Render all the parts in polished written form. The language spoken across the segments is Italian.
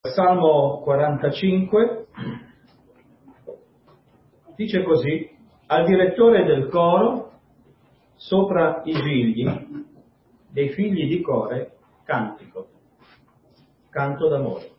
Salmo 45 dice così: al direttore del coro sopra i gigli dei figli di Core cantico, canto d'amore.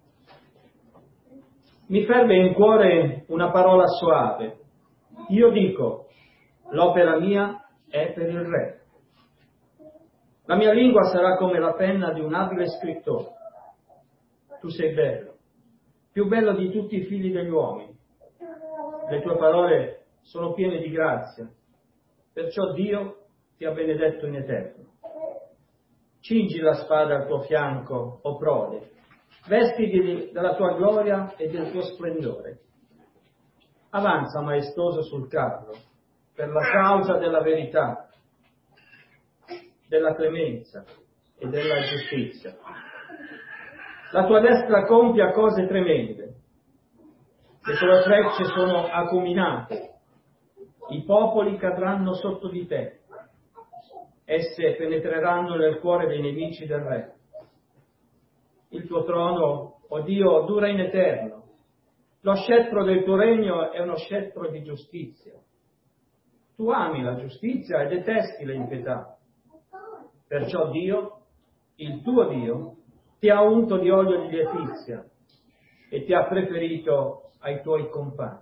Mi ferve in cuore una parola soave. Io dico, l'opera mia è per il Re. La mia lingua sarà come la penna di un abile scrittore. Tu sei bello, più bello di tutti i figli degli uomini. Le tue parole sono piene di grazia, perciò Dio ti ha benedetto in eterno. Cingi la spada al tuo fianco, o prode, vestiti della tua gloria e del tuo splendore. Avanza maestoso sul carro, per la causa della verità, della clemenza e della giustizia. La tua destra compia cose tremende, le tue frecce sono acuminate, i popoli cadranno sotto di te, esse penetreranno nel cuore dei nemici del Re. Il tuo trono, o Dio, dura in eterno, lo scettro del tuo regno è uno scettro di giustizia. Tu ami la giustizia e detesti l'impietà, perciò Dio, il tuo Dio, ti ha unto di olio di letizia e ti ha preferito ai tuoi compagni.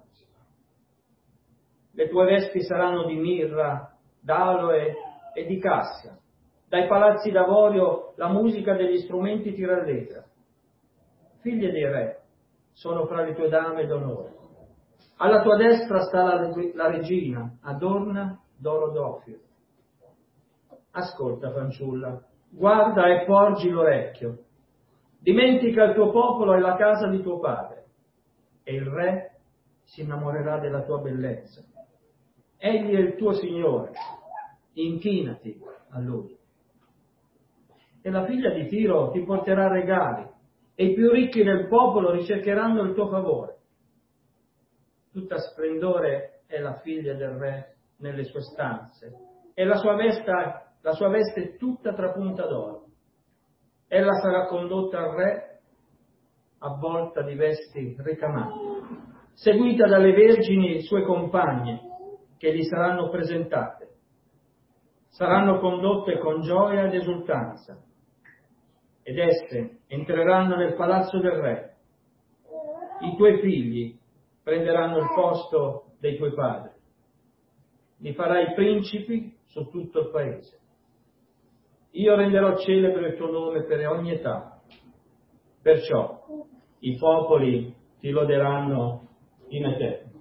Le tue vesti saranno di mirra, d'aloe e di cassia. Dai palazzi d'avorio la musica degli strumenti ti rallegra. Figlie dei re sono fra le tue dame d'onore. Alla tua destra sta la regina, adorna d'oro d'Ofir. Ascolta, fanciulla, guarda e porgi l'orecchio. Dimentica il tuo popolo e la casa di tuo padre, e il re si innamorerà della tua bellezza. Egli è il tuo Signore, inchinati a Lui. E la figlia di Tiro ti porterà regali, e i più ricchi del popolo ricercheranno il tuo favore. Tutta splendore è la figlia del re nelle sue stanze, e la sua veste è tutta trapunta d'oro. Ella sarà condotta al re avvolta di vesti ricamanti, seguita dalle vergini sue compagne che gli saranno presentate. Saranno condotte con gioia ed esultanza, ed esse entreranno nel palazzo del re. I tuoi figli prenderanno il posto dei tuoi padri. Li farai principi su tutto il paese. Io renderò celebre il tuo nome per ogni età, perciò i popoli ti loderanno in eterno.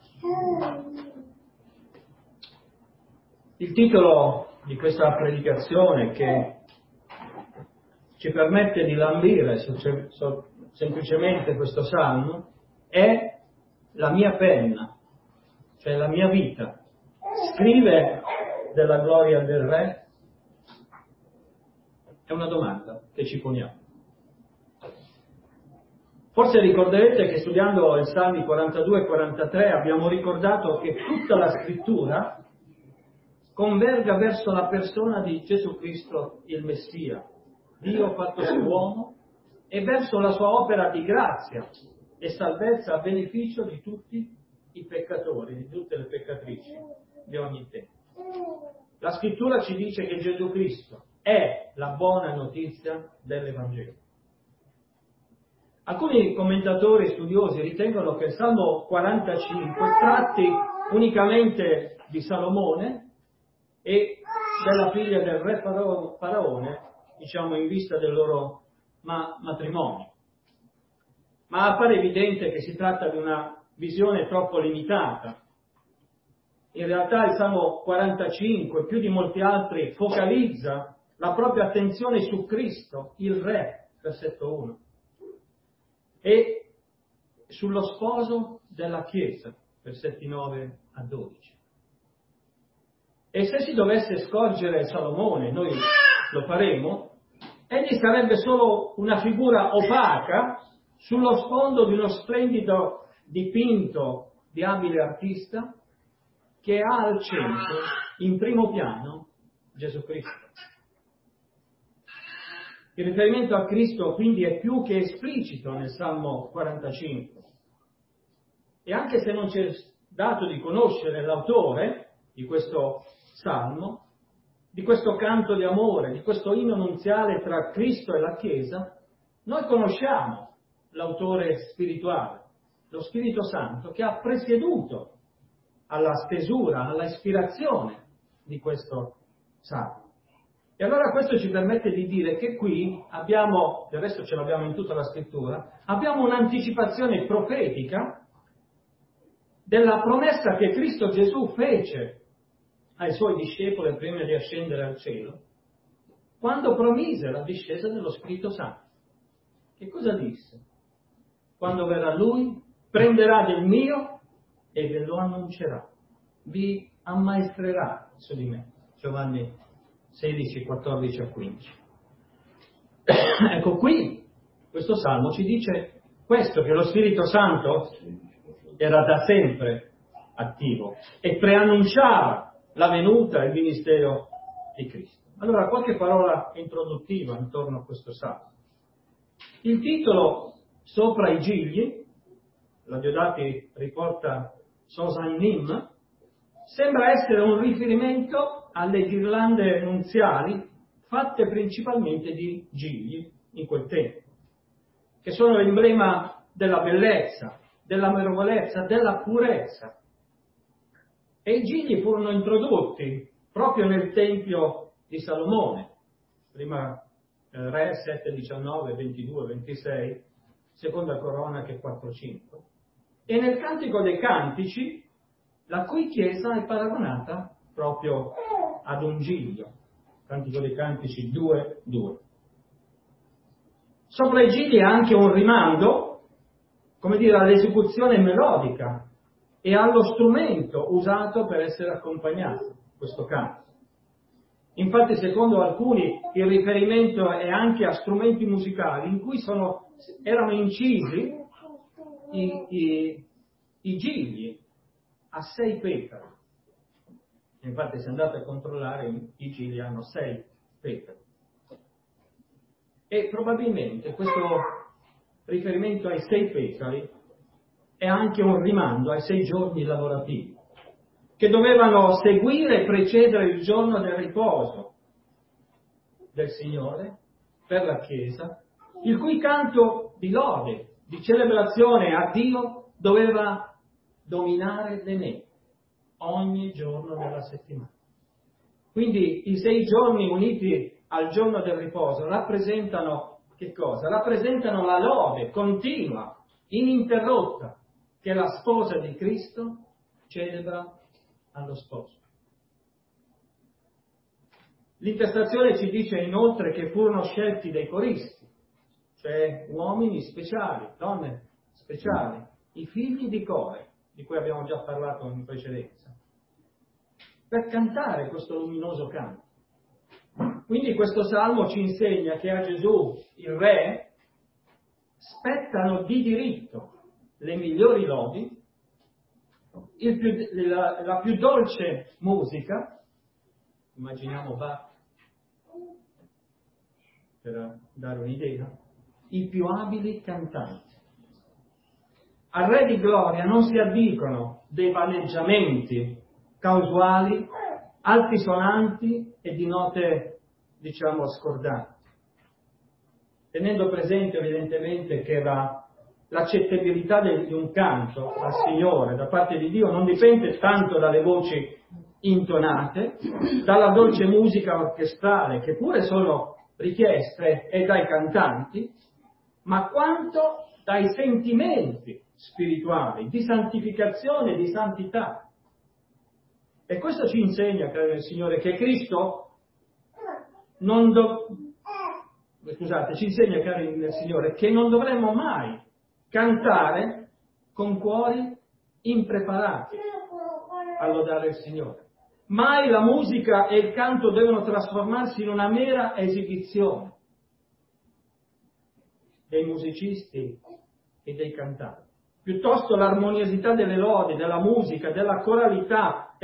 Il titolo di questa predicazione, che ci permette di lambire semplicemente questo salmo, è La mia penna, cioè la mia vita, scrive della gloria del Re. È una domanda che ci poniamo. Forse ricorderete che studiando i Salmi 42 e 43 abbiamo ricordato che tutta la scrittura converga verso la persona di Gesù Cristo, il Messia, Dio fattosi uomo, e verso la sua opera di grazia e salvezza a beneficio di tutti i peccatori, di tutte le peccatrici di ogni tempo. La scrittura ci dice che Gesù Cristo è la buona notizia dell'Evangelo. Alcuni commentatori studiosi ritengono che il Salmo 45 tratti unicamente di Salomone e della figlia del re Faraone, diciamo in vista del loro matrimonio. Ma appare evidente che si tratta di una visione troppo limitata. In realtà il Salmo 45, più di molti altri, focalizza la propria attenzione su Cristo, il Re, versetto 1, e sullo sposo della Chiesa, versetti 9 a 12. E se si dovesse scorgere Salomone, noi lo faremo, egli sarebbe solo una figura opaca sullo sfondo di uno splendido dipinto di abile artista che ha al centro, in primo piano, Gesù Cristo. Il riferimento a Cristo quindi è più che esplicito nel Salmo 45. E anche se non ci è dato di conoscere l'autore di questo Salmo, di questo canto di amore, di questo inno nunziale tra Cristo e la Chiesa, noi conosciamo l'autore spirituale, lo Spirito Santo, che ha presieduto alla stesura, alla ispirazione di questo Salmo. E allora questo ci permette di dire che qui abbiamo, del resto ce l'abbiamo in tutta la Scrittura, abbiamo un'anticipazione profetica della promessa che Cristo Gesù fece ai suoi discepoli prima di ascendere al cielo, quando promise la discesa dello Spirito Santo. Che cosa disse? Quando verrà Lui, prenderà del mio e ve lo annuncerà, vi ammaestrerà su di me. Giovanni 16, 14 a 15. Ecco qui, questo Salmo ci dice questo, che lo Spirito Santo era da sempre attivo e preannunciava la venuta e il ministero di Cristo. Allora, qualche parola introduttiva intorno a questo Salmo. Il titolo Sopra i gigli, la Diodati riporta Sosannim, sembra essere un riferimento alle ghirlande nunziali fatte principalmente di gigli in quel tempo, che sono l'emblema della bellezza, dell'amorevolezza, della purezza. E i gigli furono introdotti proprio nel Tempio di Salomone, prima Re 7, 19, 22, 26, seconda Cronache 4, 5. E nel Cantico dei Cantici, la cui chiesa è paragonata proprio ad un giglio. Cantico dei Cantici 2, 2. Sopra i gigli è anche un rimando, come dire, all'esecuzione melodica e allo strumento usato per essere accompagnato, questo canto. Infatti, secondo alcuni, il riferimento è anche a strumenti musicali in cui erano incisi i gigli a 6 petali. Infatti, se andate a controllare, i gigli hanno 6 petali. E probabilmente questo riferimento ai 6 petali è anche un rimando ai 6 giorni lavorativi, che dovevano seguire e precedere il giorno del riposo del Signore per la Chiesa, il cui canto di lode, di celebrazione a Dio doveva dominare le me ogni giorno della settimana. Quindi i 6 giorni uniti al giorno del riposo rappresentano che cosa? Rappresentano la lode continua, ininterrotta, che la sposa di Cristo celebra allo sposo. L'intestazione ci dice inoltre che furono scelti dei coristi, cioè uomini speciali, donne speciali, i figli di Core, di cui abbiamo già parlato in precedenza, per cantare questo luminoso canto. Quindi questo Salmo ci insegna che a Gesù, il Re, spettano di diritto le migliori lodi, la più dolce musica, immaginiamo Bach, per dare un'idea, i più abili cantanti. Al Re di Gloria non si addicono dei vaneggiamenti casuali, altisonanti e di note, diciamo, scordanti, tenendo presente evidentemente che l'accettabilità di un canto al Signore da parte di Dio non dipende tanto dalle voci intonate, dalla dolce musica orchestrale, che pure sono richieste, e dai cantanti, ma quanto dai sentimenti spirituali, di santificazione e di santità. E questo ci insegna, caro il Signore, che Cristo ci insegna, caro il Signore, che non dovremmo mai cantare con cuori impreparati a lodare il Signore. Mai la musica e il canto devono trasformarsi in una mera esibizione dei musicisti e dei cantanti. Piuttosto l'armoniosità delle lodi, della musica, della coralità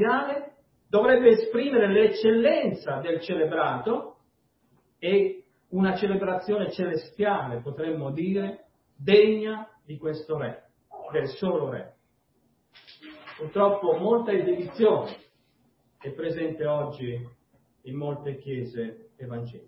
ecclesiale dovrebbe esprimere l'eccellenza del celebrato e una celebrazione celestiale, potremmo dire, degna di questo Re, del solo Re. Purtroppo molta esibizione è presente oggi in molte chiese evangeliche.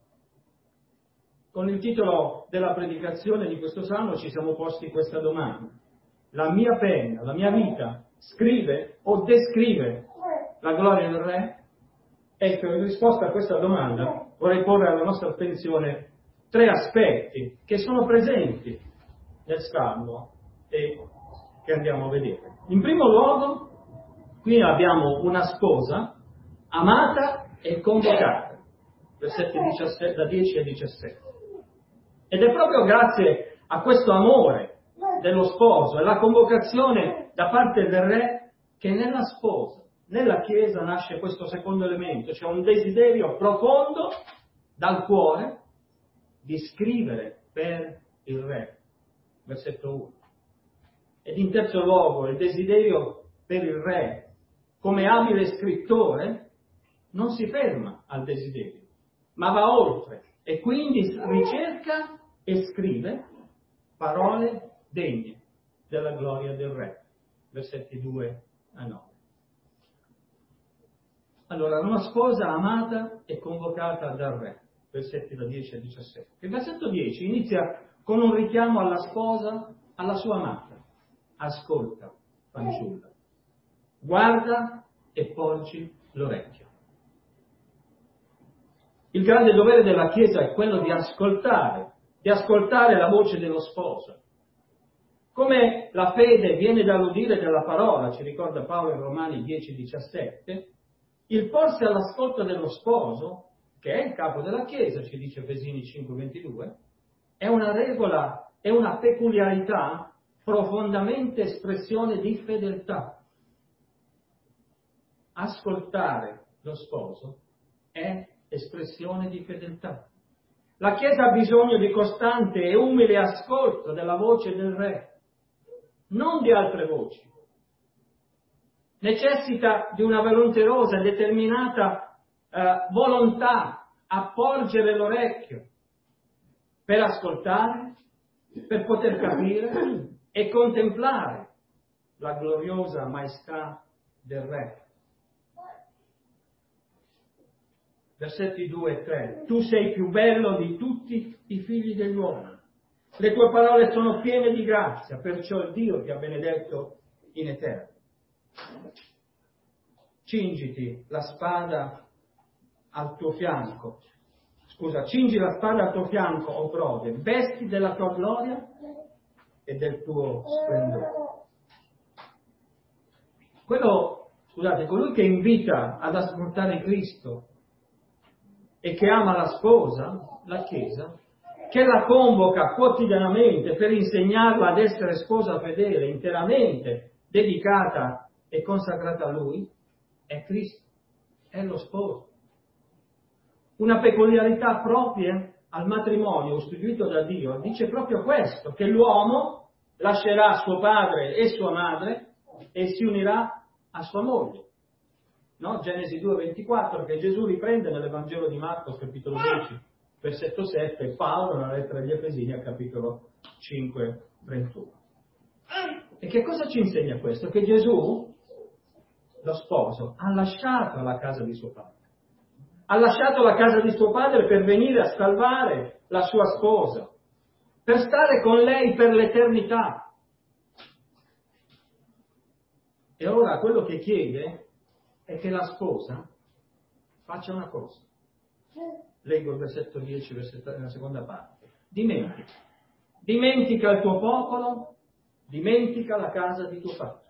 Con il titolo della predicazione di questo salmo ci siamo posti questa domanda: la mia penna, la mia vita scrive o descrive la gloria del Re? Ecco, in risposta a questa domanda vorrei porre alla nostra attenzione tre aspetti che sono presenti nel salmo e che andiamo a vedere. In primo luogo, qui abbiamo una sposa amata e convocata, versetti da 10 a 17. Ed è proprio grazie a questo amore dello sposo e la convocazione da parte del Re che nella sposa, nella Chiesa, nasce questo secondo elemento, cioè un desiderio profondo dal cuore di scrivere per il Re, versetto 1. Ed in terzo luogo, il desiderio per il Re, come abile scrittore, non si ferma al desiderio, ma va oltre e quindi ricerca e scrive parole degne della gloria del Re, versetti 2 a 9. Allora, una sposa amata e convocata dal Re, versetti da 10 a 17. Il versetto 10 inizia con un richiamo alla sposa, alla sua amata. Ascolta, fanciulla, guarda e porgi l'orecchio. Il grande dovere della Chiesa è quello di ascoltare la voce dello sposo. Come la fede viene dall'udire della parola, ci ricorda Paolo in Romani 10:17, il porsi all'ascolto dello sposo, che è il capo della Chiesa, ci dice Efesini 5:22, è una regola, è una peculiarità profondamente espressione di fedeltà. Ascoltare lo sposo è espressione di fedeltà. La Chiesa ha bisogno di costante e umile ascolto della voce del Re, non di altre voci. Necessita di una volonterosa e determinata volontà a porgere l'orecchio per ascoltare, per poter capire e contemplare la gloriosa maestà del Re. Versetti 2 e 3. Tu sei più bello di tutti i figli degli uomini. Le tue parole sono piene di grazia, perciò il Dio ti ha benedetto in eterno. Cingiti la spada al tuo fianco. Cingi la spada al tuo fianco, o prode, vesti della tua gloria e del tuo splendore. Colui che invita ad ascoltare Cristo e che ama la sposa, la Chiesa, che la convoca quotidianamente per insegnarla ad essere sposa fedele, interamente dedicata e consacrata a Lui, è Cristo, è lo sposo. Una peculiarità propria al matrimonio istituito da Dio dice proprio questo, che l'uomo lascerà suo padre e sua madre e si unirà a sua moglie. No? Genesi 2:24, che Gesù riprende nell'Evangelo di Marco, capitolo 10, versetto 7, e Paolo nella lettera agli Efesini, al capitolo 5:31. E che cosa ci insegna questo? Che Gesù, lo sposo, ha lasciato la casa di suo padre. Ha lasciato la casa di suo padre per venire a salvare la sua sposa, per stare con lei per l'eternità. E ora quello che chiede è che la sposa faccia una cosa. Leggo il versetto 10, nella seconda parte. Dimentica il tuo popolo, dimentica la casa di tuo padre.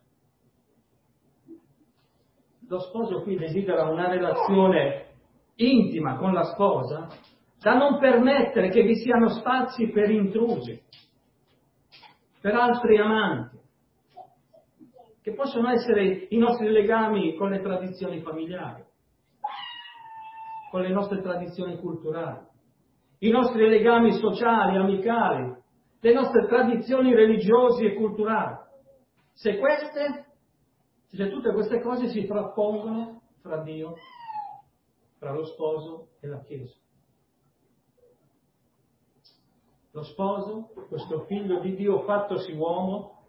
Lo sposo qui desidera una relazione intima con la sposa da non permettere che vi siano spazi per intrusi, per altri amanti, che possono essere i nostri legami con le tradizioni familiari, con le nostre tradizioni culturali, i nostri legami sociali, amicali, le nostre tradizioni religiose e culturali. Se tutte queste cose si frappongono fra Dio, fra lo sposo e la Chiesa. lo sposo, questo figlio di Dio fattosi uomo,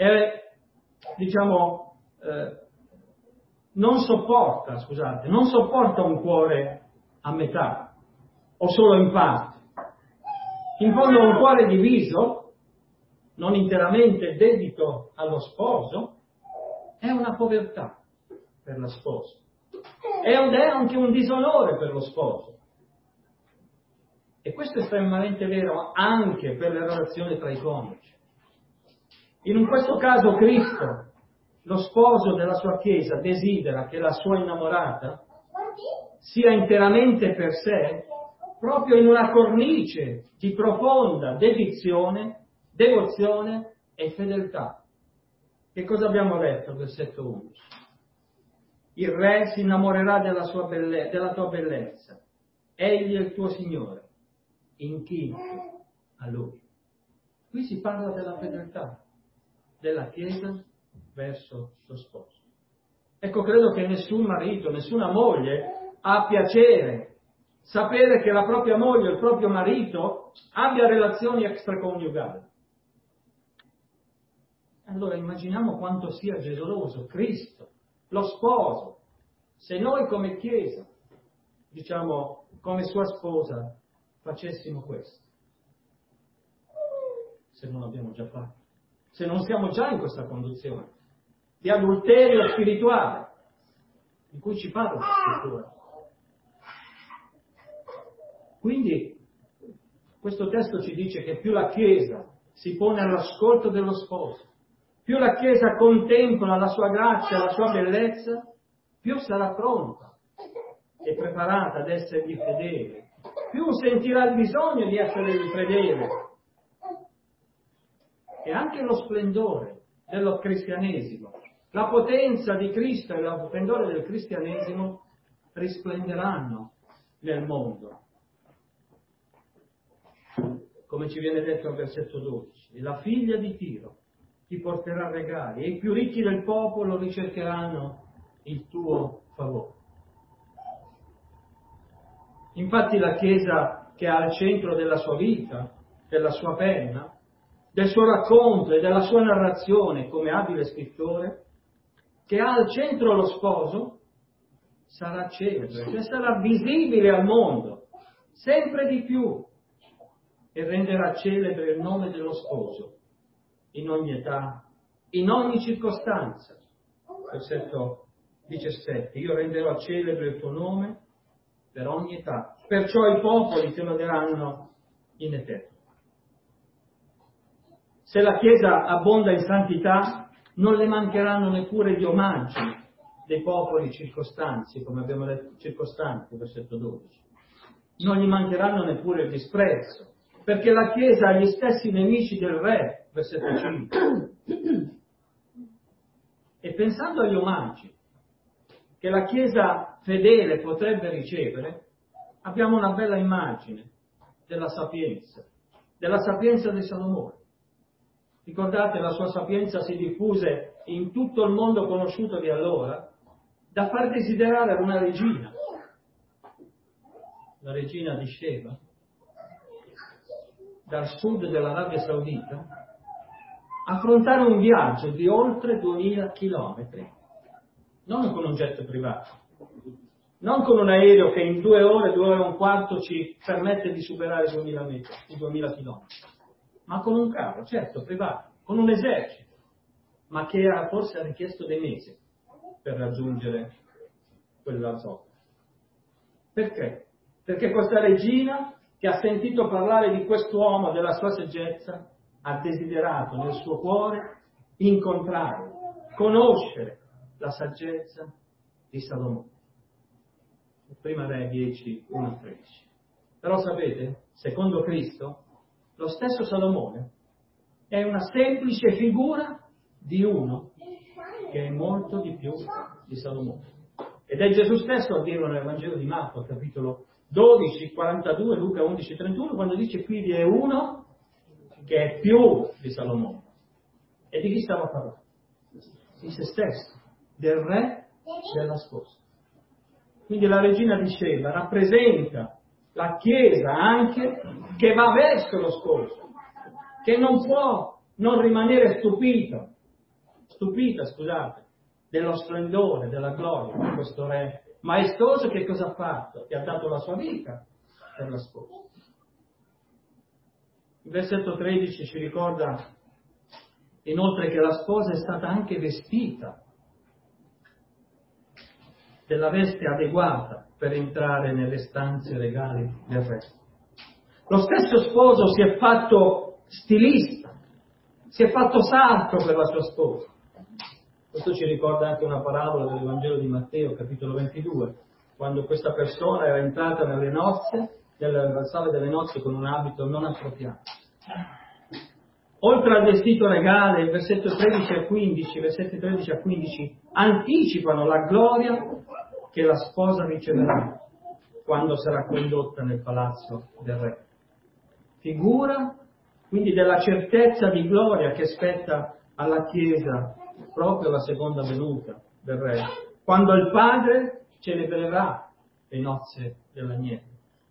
non sopporta un cuore a metà o solo in parte. In fondo un cuore diviso, non interamente dedito allo sposo, è una povertà per la sposa. Ed è anche un disonore per lo sposo. E questo è estremamente vero anche per le relazioni tra i coniugi. In questo caso Cristo, lo sposo della sua Chiesa, desidera che la sua innamorata sia interamente per sé, proprio in una cornice di profonda dedizione, devozione e fedeltà. Che cosa abbiamo letto? Versetto 11. Il Re si innamorerà della tua bellezza. Egli è il tuo Signore. Inchino a Lui. Qui si parla della fedeltà della Chiesa verso lo sposo. Ecco, credo che nessun marito, nessuna moglie ha piacere sapere che la propria moglie o il proprio marito abbia relazioni extraconiugali. Allora immaginiamo quanto sia geloso Cristo, lo sposo, se noi come Chiesa, come sua sposa, facessimo questo. Se non l'abbiamo già fatto, se non siamo già in questa condizione di adulterio spirituale di cui ci parla la Scrittura. Quindi questo testo ci dice che più la Chiesa si pone all'ascolto dello sposo, più la Chiesa contempla la sua grazia, la sua bellezza, più sarà pronta e preparata ad essergli fedele, più sentirà il bisogno di essergli fedele. E anche lo splendore dello cristianesimo, la potenza di Cristo e lo splendore del cristianesimo risplenderanno nel mondo. Come ci viene detto al versetto 12, la figlia di Tiro ti porterà regali e i più ricchi del popolo ricercheranno il tuo favore. Infatti la Chiesa, che è al centro della sua vita, della sua penna, del suo racconto e della sua narrazione come abile scrittore, che ha al centro lo sposo, sarà celebre, cioè sarà visibile al mondo, sempre di più, e renderà celebre il nome dello sposo, in ogni età, in ogni circostanza. Versetto 17, io renderò celebre il tuo nome per ogni età, perciò i popoli te lo daranno in eterno. Se la Chiesa abbonda in santità, non le mancheranno neppure gli omaggi dei popoli circostanti, come abbiamo detto, circostanti, versetto 12. Non gli mancheranno neppure il disprezzo, perché la Chiesa ha gli stessi nemici del Re, versetto 5. E pensando agli omaggi che la Chiesa fedele potrebbe ricevere, abbiamo una bella immagine della sapienza di Salomone. Ricordate, la sua sapienza si diffuse in tutto il mondo conosciuto di allora, da far desiderare ad una regina, la regina di Sheba, dal sud dell'Arabia Saudita, affrontare un viaggio di oltre 2000 chilometri, non con un jet privato, non con un aereo che in 2 ore e un quarto ci permette di superare i 2000 chilometri, ma con un carro, certo, privato, con un esercito, ma che forse ha richiesto dei mesi per raggiungere quella zona. Perché? Perché questa regina, che ha sentito parlare di quest'uomo, della sua saggezza, ha desiderato nel suo cuore incontrare, conoscere la saggezza di Salomone. Prima Re 10, 1, 13. Però sapete, secondo Cristo, lo stesso Salomone è una semplice figura di uno che è molto di più di Salomone. Ed è Gesù stesso a dirlo nel Vangelo di Marco, capitolo 12, 42, Luca 11, 31, quando dice qui vi è uno che è più di Salomone. E di chi stava parlando? Di se stesso, del re della sposa. Quindi la regina di Sheba rappresenta la Chiesa anche che va verso lo sposo, che non può non rimanere stupita, dello splendore, della gloria di questo re maestoso. Che cosa ha fatto? Che ha dato la sua vita per la sposa. Il versetto 13 ci ricorda inoltre che la sposa è stata anche vestita della veste adeguata per entrare nelle stanze regali del re. Lo stesso sposo si è fatto stilista, si è fatto sarto per la sua sposa. Questo ci ricorda anche una parabola del Vangelo di Matteo, capitolo 22, quando questa persona era entrata nelle nozze, nella sala delle nozze con un abito non appropriato. Oltre al vestito regale, il versetto 13 e 15, versetti 13 a 15, anticipano la gloria che la sposa riceverà quando sarà condotta nel palazzo del re. Figura quindi della certezza di gloria che spetta alla Chiesa proprio alla seconda venuta del re, quando il Padre celebrerà le nozze dell'agnello.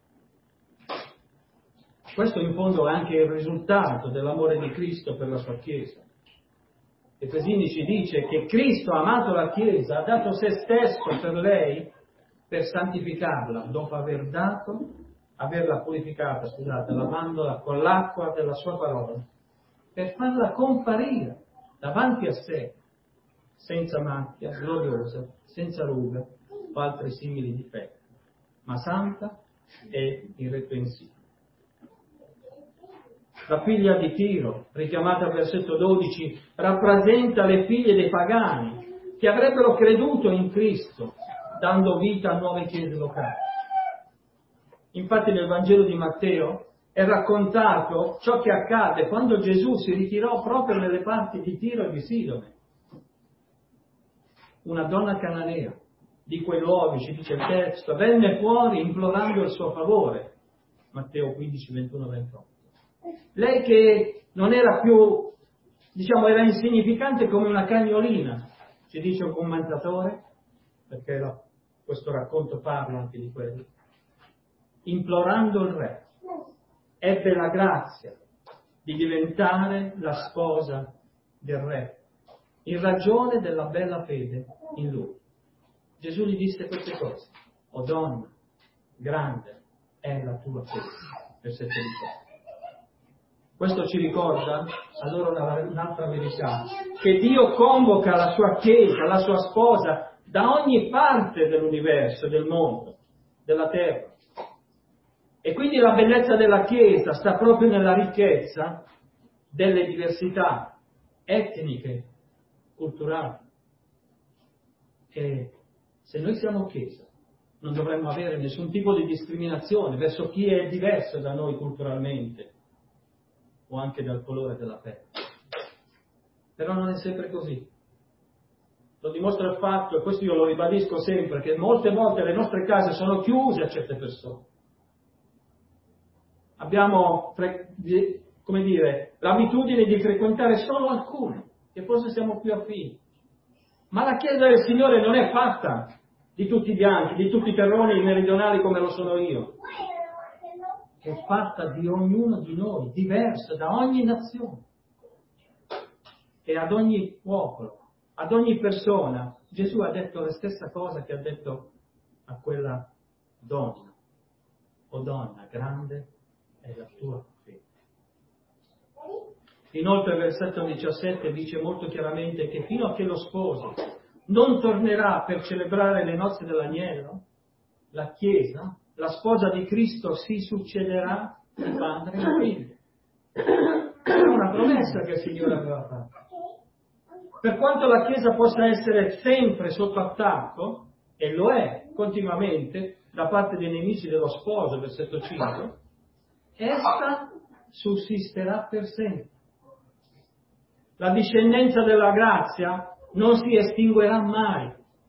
Questo in fondo è anche il risultato dell'amore di Cristo per la sua Chiesa. Efesini ci dice che Cristo ha amato la Chiesa, ha dato se stesso per lei per santificarla, dopo averla purificata, lavandola con l'acqua della sua parola, per farla comparire davanti a sé, senza macchia, gloriosa, senza ruga o altri simili difetti, ma santa e irreprensibile. La figlia di Tiro, richiamata al versetto 12, rappresenta le figlie dei pagani che avrebbero creduto in Cristo, dando vita a nuove chiese locali. Infatti nel Vangelo di Matteo è raccontato ciò che accade quando Gesù si ritirò proprio nelle parti di Tiro e di Sidone. Una donna cananea di quei luoghi, ci dice il testo, venne fuori implorando il suo favore. Matteo 15, 21, 28. Lei che non era più, era insignificante come una cagnolina, ci dice un commentatore, perché questo racconto parla anche di quello, implorando il re, ebbe la grazia di diventare la sposa del re, in ragione della bella fede in lui. Gesù gli disse queste cose: o donna, grande è la tua fede. Versetto 18. Questo ci ricorda allora un'altra verità, che Dio convoca la sua Chiesa, la sua sposa, da ogni parte dell'universo, del mondo, della terra. E quindi la bellezza della Chiesa sta proprio nella ricchezza delle diversità etniche, culturali. E se noi siamo Chiesa, non dovremmo avere nessun tipo di discriminazione verso chi è diverso da noi culturalmente, o anche dal colore della pelle. Però non è sempre così. Lo dimostra il fatto, e questo io lo ribadisco sempre, che molte volte le nostre case sono chiuse a certe persone. Abbiamo, l'abitudine di frequentare solo alcune, che forse siamo più affini. Ma la Chiesa del Signore non è fatta di tutti i bianchi, di tutti i terroni meridionali come lo sono io. È fatta di ognuno di noi, diversa da ogni nazione. E ad ogni popolo, ad ogni persona, Gesù ha detto la stessa cosa che ha detto a quella donna. O donna, grande è la tua fede. Inoltre il versetto 17 dice molto chiaramente che fino a che lo sposo non tornerà per celebrare le nozze dell'agnello, la Chiesa, la sposa di Cristo, si succederà di padre e figlio. È una promessa che il Signore aveva fatto. Per quanto la Chiesa possa essere sempre sotto attacco, e lo è continuamente, da parte dei nemici dello sposo, versetto 5, essa sussisterà per sempre. La discendenza della grazia non si estinguerà mai.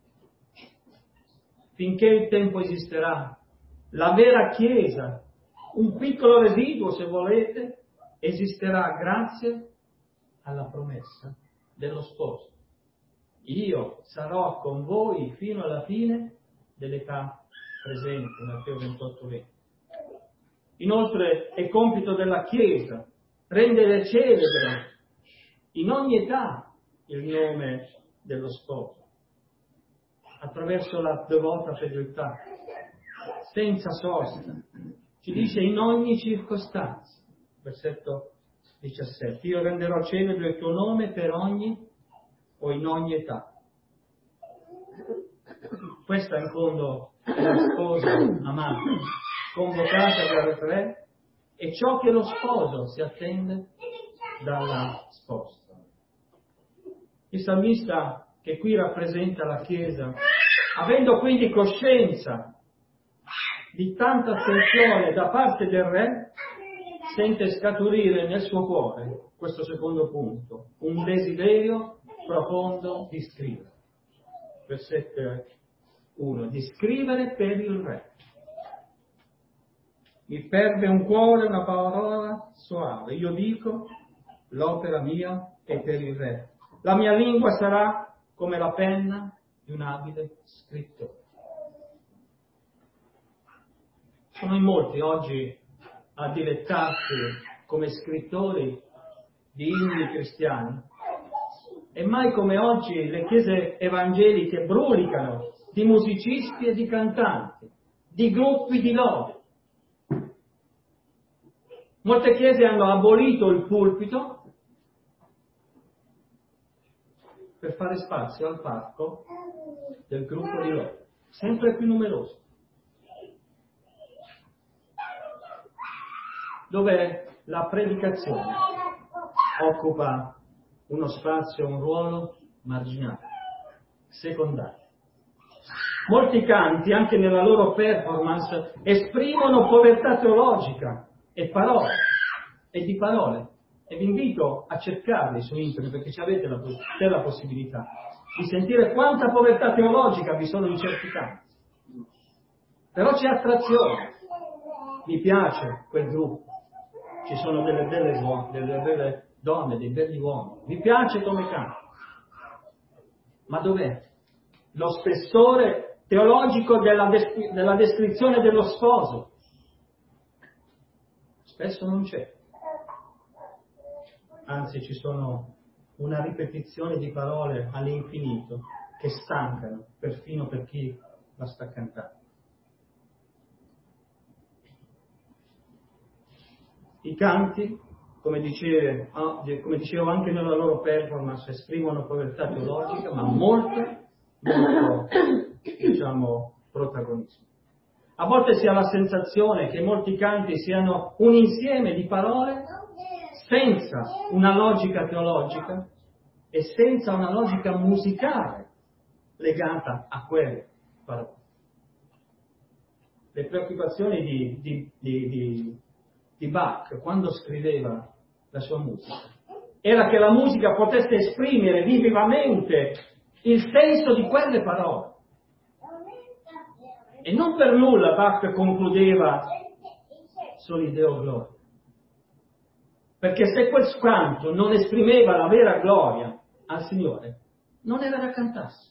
Finché il tempo esisterà, la vera Chiesa, un piccolo residuo se volete, esisterà grazie alla promessa dello sposo. Io sarò con voi fino alla fine dell'età presente, Matteo 28:20. Inoltre è compito della Chiesa rendere celebre in ogni età il nome dello sposo, attraverso la devota fedeltà, senza sosta. Ci dice in ogni circostanza, versetto 17, io renderò celebre il tuo nome per ogni o in ogni età. Questa in fondo è la sposa amata, convocata dal re, e ciò che lo sposo si attende dalla sposa. Il salmista, che qui rappresenta la Chiesa, avendo quindi coscienza di tanta attenzione da parte del re, sente scaturire nel suo cuore, questo secondo punto, un desiderio profondo di scrivere. Versetto 1, di scrivere per il re. Mi perde un cuore, una parola soave. Io dico, l'opera mia è per il re. La mia lingua sarà come la penna di un abile scrittore. Sono in molti oggi a dilettarsi come scrittori di inni cristiani, e mai come oggi le chiese evangeliche brulicano di musicisti e di cantanti, di gruppi di lode. Molte chiese hanno abolito il pulpito per fare spazio al parco del gruppo di lode, sempre più numeroso, dove la predicazione occupa uno spazio, un ruolo marginale, secondario. Molti canti, anche nella loro performance, esprimono povertà teologica e di parole. E vi invito a cercarli su internet, perché avete la possibilità di sentire quanta povertà teologica vi sono in certi canti. Però c'è attrazione. Mi piace quel gruppo. Ci sono delle belle donne, dei belli uomini. Mi piace come canta. Ma dov'è lo spessore teologico della descrizione dello sposo? Spesso non c'è. Anzi, ci sono una ripetizione di parole all'infinito che stancano, perfino per chi la sta cantando. I canti, come dicevo anche nella loro performance, esprimono povertà teologica, ma molto protagonismo. A volte si ha la sensazione che molti canti siano un insieme di parole senza una logica teologica e senza una logica musicale legata a quelle parole. Le preoccupazioni di Bach, quando scriveva la sua musica, era che la musica potesse esprimere vivamente il senso di quelle parole. E non per nulla Bach concludeva soli Deo gloria. Perché se quel canto non esprimeva la vera gloria al Signore, non era da cantarsi.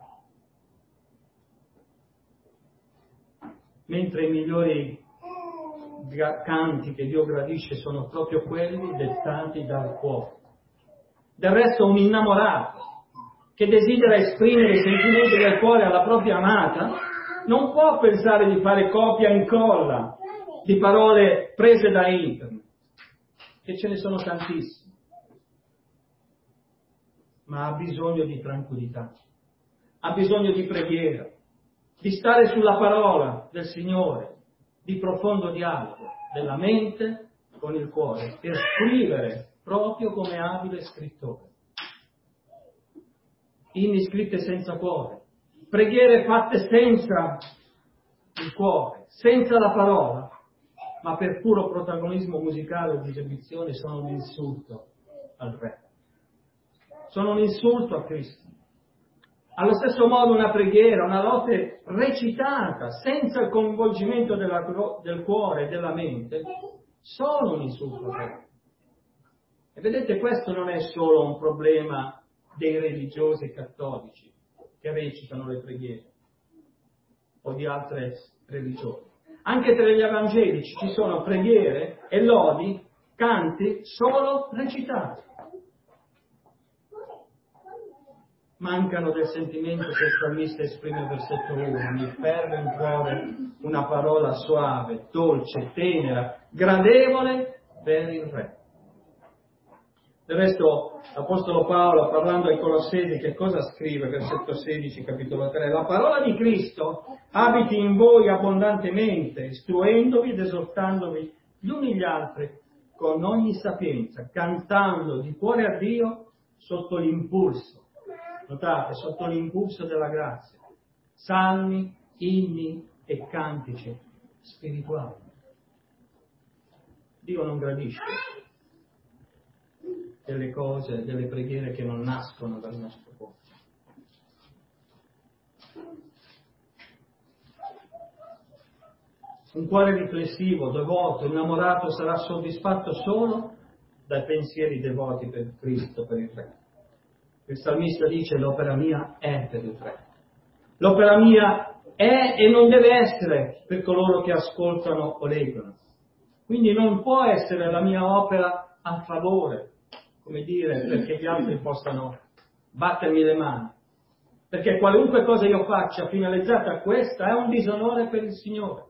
Mentre i migliori canti che Dio gradisce sono proprio quelli dettati dal cuore. Del resto un innamorato che desidera esprimere i sentimenti del cuore alla propria amata non può pensare di fare copia e incolla di parole prese da internet, che ce ne sono tantissime, ma ha bisogno di tranquillità, ha bisogno di preghiera, di stare sulla parola del Signore, di profondo dialogo della mente con il cuore, per scrivere proprio come abile scrittore. Inni scritte senza cuore, preghiere fatte senza il cuore, senza la parola, ma per puro protagonismo musicale o di esibizione, sono un insulto al Re. Sono un insulto a Cristo. Allo stesso modo una preghiera, una lode recitata, senza il coinvolgimento del cuore e della mente, sono un insulto a Re. E vedete, questo non è solo un problema dei religiosi cattolici che recitano le preghiere o di altre religioni. Anche tra gli evangelici ci sono preghiere e lodi canti solo recitati. Mancano del sentimento che il salmista esprime nel versetto 1. Mi ferma in cuore una parola suave, dolce, tenera, gradevole per il Re. Del resto, l'Apostolo Paolo, parlando ai Colossesi, che cosa scrive? Versetto 16, capitolo 3. La parola di Cristo abiti in voi abbondantemente, istruendovi ed esortandovi gli uni gli altri con ogni sapienza, cantando di cuore a Dio sotto l'impulso. Notate, sotto l'impulso della grazia. Salmi, inni e cantici spirituali. Dio non gradisce delle cose, delle preghiere che non nascono dal nostro cuore. Un cuore riflessivo, devoto, innamorato sarà soddisfatto solo dai pensieri devoti per Cristo, per il Re. Il salmista dice: l'opera mia è per il Re. L'opera mia è e non deve essere per coloro che ascoltano o leggono. Quindi non può essere la mia opera a favore, come dire, perché gli altri possano battermi le mani. Perché qualunque cosa io faccia finalizzata a questa è un disonore per il Signore.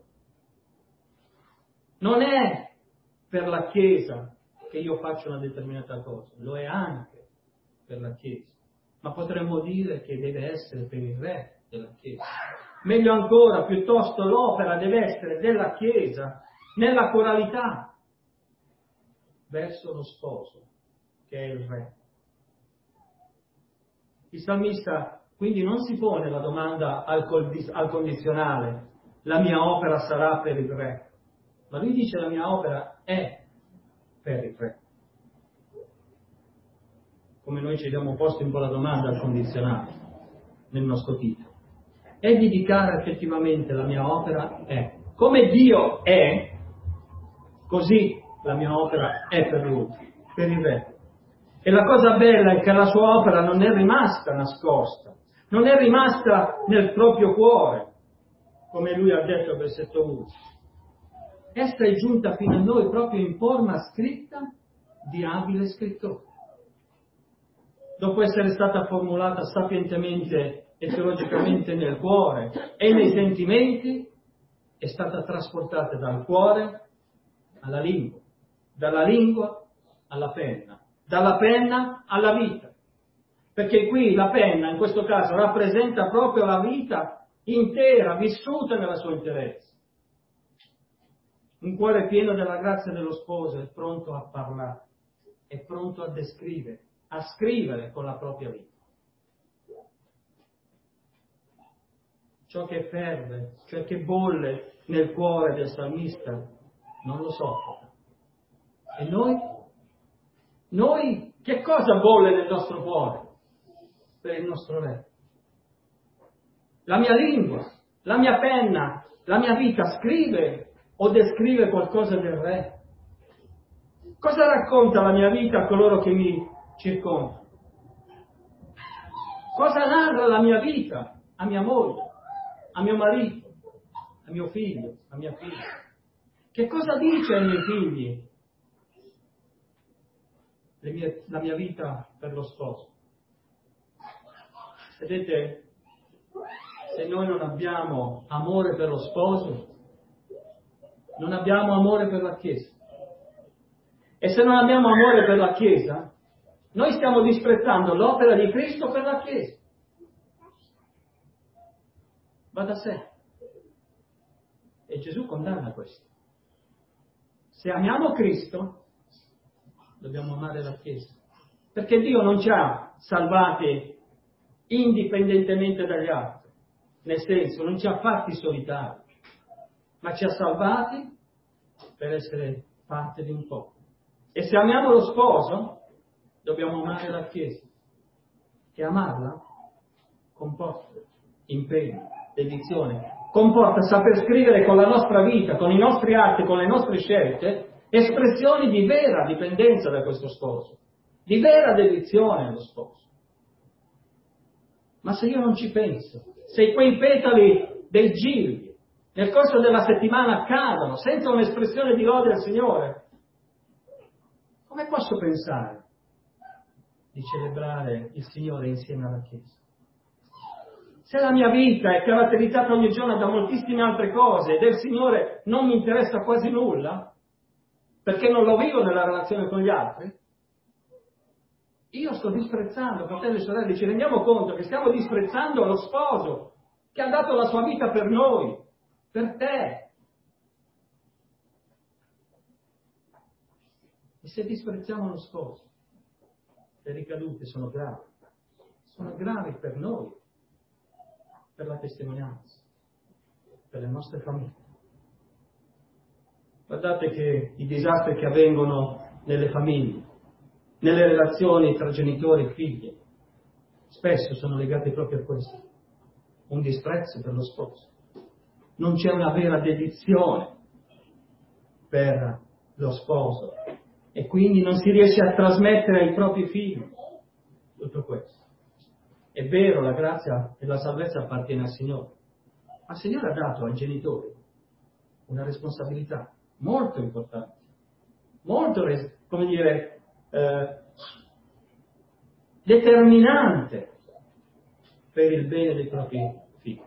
Non è per la Chiesa che io faccio una determinata cosa, lo è anche per la Chiesa, ma potremmo dire che deve essere per il Re della Chiesa. Meglio ancora, piuttosto l'opera deve essere della Chiesa nella coralità verso lo sposo, che è il Re. Il salmista quindi non si pone la domanda al condizionale: la mia opera sarà per il Re, ma lui dice: la mia opera è per il Re. Come noi ci abbiamo posto un po' la domanda al condizionale nel nostro titolo. È di dichiarare effettivamente la mia opera è. Come Dio è, così la mia opera è per Lui, per il Re. E la cosa bella è che la sua opera non è rimasta nascosta, non è rimasta nel proprio cuore, come lui ha detto al versetto 1. Essa è giunta fino a noi proprio in forma scritta di abile scrittore. Dopo essere stata formulata sapientemente e teologicamente nel cuore e nei sentimenti, è stata trasportata dal cuore alla lingua, dalla lingua alla penna, dalla penna alla vita. Perché qui la penna, in questo caso, rappresenta proprio la vita intera, vissuta nella sua interezza. Un cuore pieno della grazia dello sposo è pronto a parlare, è pronto a descrivere, a scrivere con la propria vita. Ciò che ferve, cioè che bolle nel cuore del salmista, non lo sopporta. E noi che cosa bolle nel nostro cuore per il nostro Re? La mia lingua, la mia penna, la mia vita scrive o descrive qualcosa del Re? Cosa racconta la mia vita a coloro che mi circondano? Cosa narra la mia vita a mia moglie, a mio marito, a mio figlio, a mia figlia? Che cosa dice ai miei figli la mia vita per lo sposo? Vedete, se noi non abbiamo amore per lo sposo, non abbiamo amore per la Chiesa. E se non abbiamo amore per la Chiesa, noi stiamo disprezzando l'opera di Cristo per la Chiesa. Va da sé. E Gesù condanna questo. Se amiamo Cristo, dobbiamo amare la Chiesa. Perché Dio non ci ha salvati indipendentemente dagli altri. Nel senso, non ci ha fatti solitari, ma ci ha salvati per essere parte di un popolo. E se amiamo lo sposo, dobbiamo amare la Chiesa. E amarla comporta impegno, dedizione, comporta saper scrivere con la nostra vita, con i nostri atti, con le nostre scelte, espressioni di vera dipendenza da questo sposo, di vera dedizione allo sposo. Ma se io non ci penso, se quei petali del giglio nel corso della settimana cadono senza un'espressione di lode al Signore, come posso pensare di celebrare il Signore insieme alla Chiesa? Se la mia vita è caratterizzata ogni giorno da moltissime altre cose e del Signore non mi interessa quasi nulla, perché non lo vivo nella relazione con gli altri, io sto disprezzando, fratelli e sorelle, ci rendiamo conto che stiamo disprezzando lo sposo che ha dato la sua vita per noi, per te. E se disprezziamo lo sposo, le ricadute sono gravi per noi, per la testimonianza, per le nostre famiglie. Guardate che i disastri che avvengono nelle famiglie, nelle relazioni tra genitori e figli, spesso sono legati proprio a questo, un disprezzo per lo sposo. Non c'è una vera dedizione per lo sposo e quindi non si riesce a trasmettere ai propri figli tutto questo. È vero, la grazia e la salvezza appartiene al Signore, ma il Signore ha dato ai genitori una responsabilità molto importante, molto, come dire, determinante per il bene dei propri figli.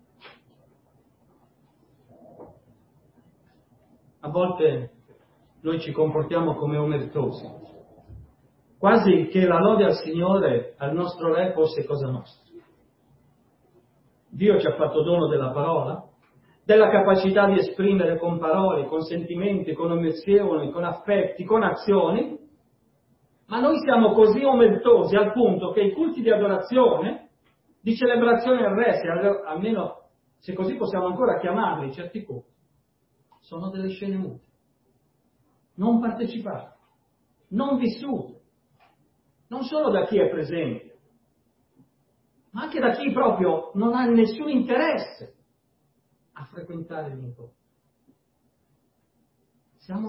A volte noi ci comportiamo come omertosi, quasi che la lode al Signore, al nostro Re, fosse cosa nostra. Dio ci ha fatto dono della parola, della capacità di esprimere con parole, con sentimenti, con emozioni, con affetti, con azioni, ma noi siamo così omertosi al punto che i culti di adorazione, di celebrazione al Re, almeno se così possiamo ancora chiamarli certi culti, sono delle scene mute, non partecipate, non vissute, non solo da chi è presente, ma anche da chi proprio non ha nessun interesse a frequentare l'incontro. Siamo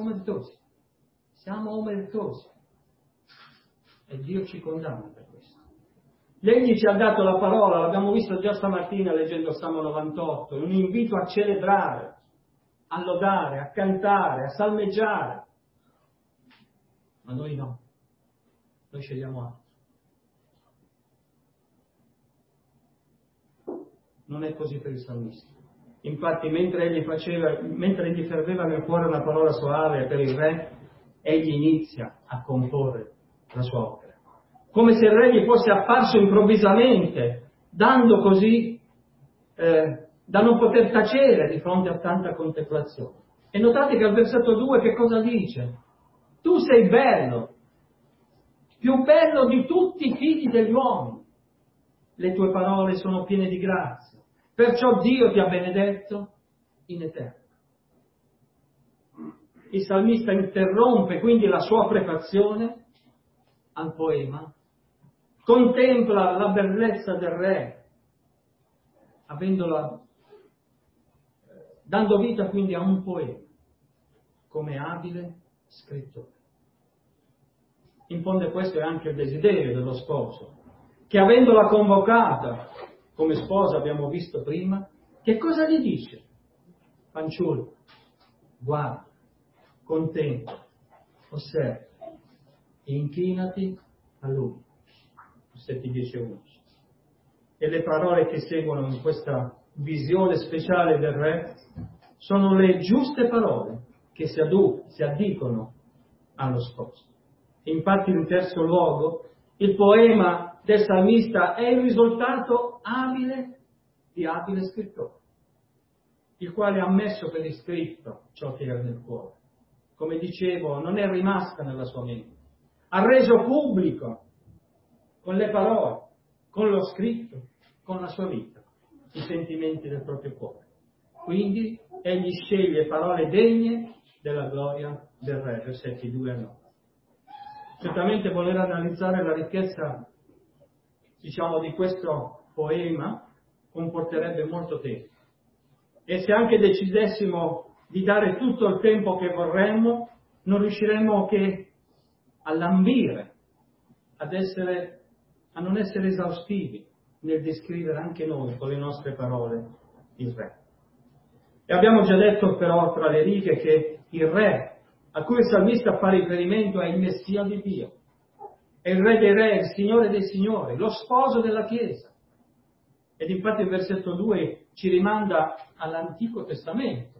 omertosi e Dio ci condanna per questo. Egli ci ha dato la parola, l'abbiamo visto già stamattina leggendo Salmo 98, un invito a celebrare, a lodare, a cantare, a salmeggiare, ma noi no, noi scegliamo altro. Non è così per il salmista. Infatti, mentre egli ferveva nel cuore una parola soave per il Re, egli inizia a comporre la sua opera. Come se il Re gli fosse apparso improvvisamente, dando così da non poter tacere di fronte a tanta contemplazione. E notate che al versetto 2 che cosa dice? Tu sei bello, più bello di tutti i figli degli uomini. Le tue parole sono piene di grazia. Perciò Dio ti ha benedetto in eterno. Il salmista interrompe quindi la sua prefazione al poema, contempla la bellezza del Re, dando vita quindi a un poema, come abile scrittore. In fondo questo è anche il desiderio dello sposo, che avendola convocata come sposa, abbiamo visto prima, che cosa gli dice? Fanciullo, guarda, contempla, osserva, inchinati a lui. Versetti 10 e 11. E le parole che seguono in questa visione speciale del Re sono le giuste parole che si addicono allo sposo. Infatti, in terzo luogo, il poema del salmista è il risultato di abile scrittore, il quale ha messo per iscritto ciò che era nel cuore. Come dicevo, non è rimasta nella sua mente. Ha reso pubblico con le parole, con lo scritto, con la sua vita, i sentimenti del proprio cuore. Quindi egli sceglie parole degne della gloria del Re, versetti 2 e 9. Certamente voler analizzare la ricchezza, di questo poema comporterebbe molto tempo. E se anche decidessimo di dare tutto il tempo che vorremmo, non riusciremmo che a lambire, a non essere esaustivi nel descrivere anche noi con le nostre parole il Re. E abbiamo già detto però tra le righe che il Re a cui il salmista fa riferimento è il Messia di Dio, è il Re dei Re, il Signore dei Signori, lo sposo della Chiesa. Ed infatti il versetto 2 ci rimanda all'Antico Testamento,